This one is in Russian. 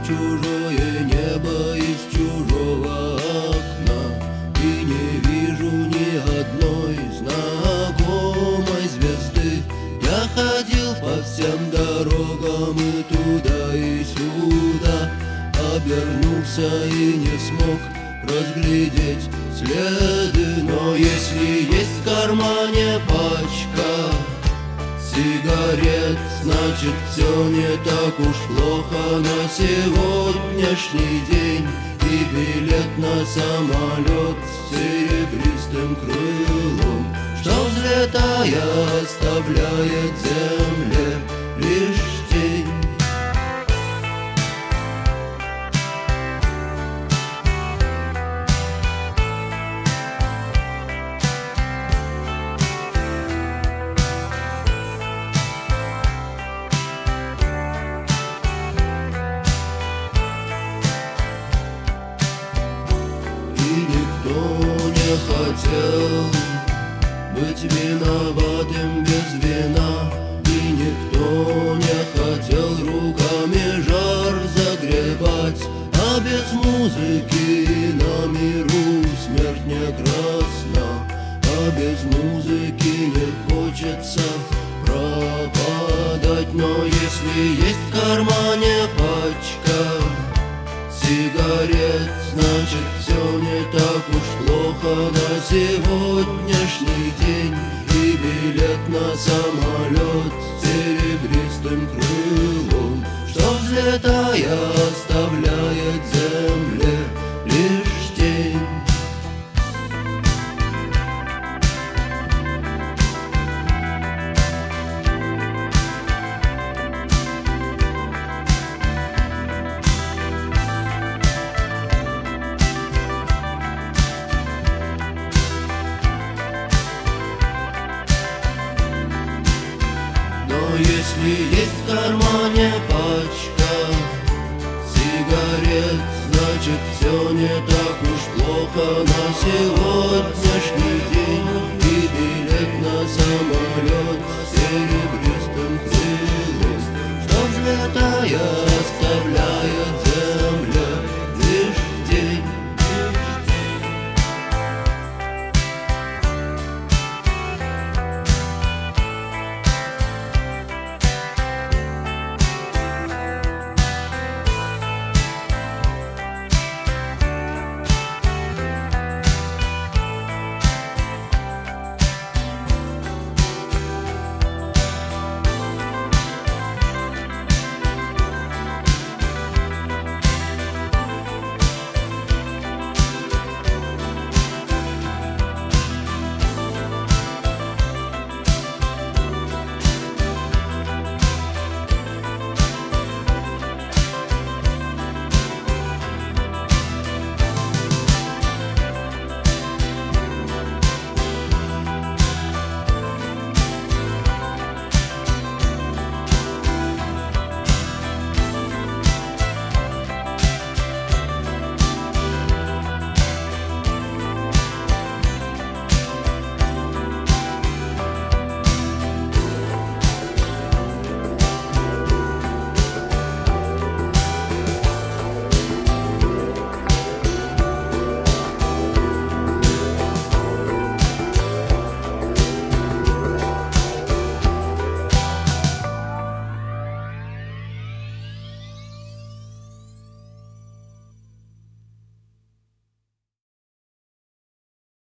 чужое небо из чужого окна, и не вижу ни одной знакомой звезды. Я ходил по всем дорогам и туда, и сюда, обернулся и не смог разглядеть следы. Но если есть в кармане пачка сигарет, значит все не так уж плохо на сегодняшний день. И билет на самолет с серебристым крылом, что, взлетая, оставляет земле лишь тень. Никто не хотел быть виноватым без вина, и никто не хотел руками жар загребать. А без музыки на миру смерть не красна, а без музыки не хочется пропадать. Но если есть в кармане пачка сигарет, значит все не так уж плохо на сегодняшний день. И билет на самолет с серебристым крылом, что, взлетая, оставляет земле лишь тень. Но если есть в кармане пачка сигарет, значит все не так уж плохо на сегодняшний день.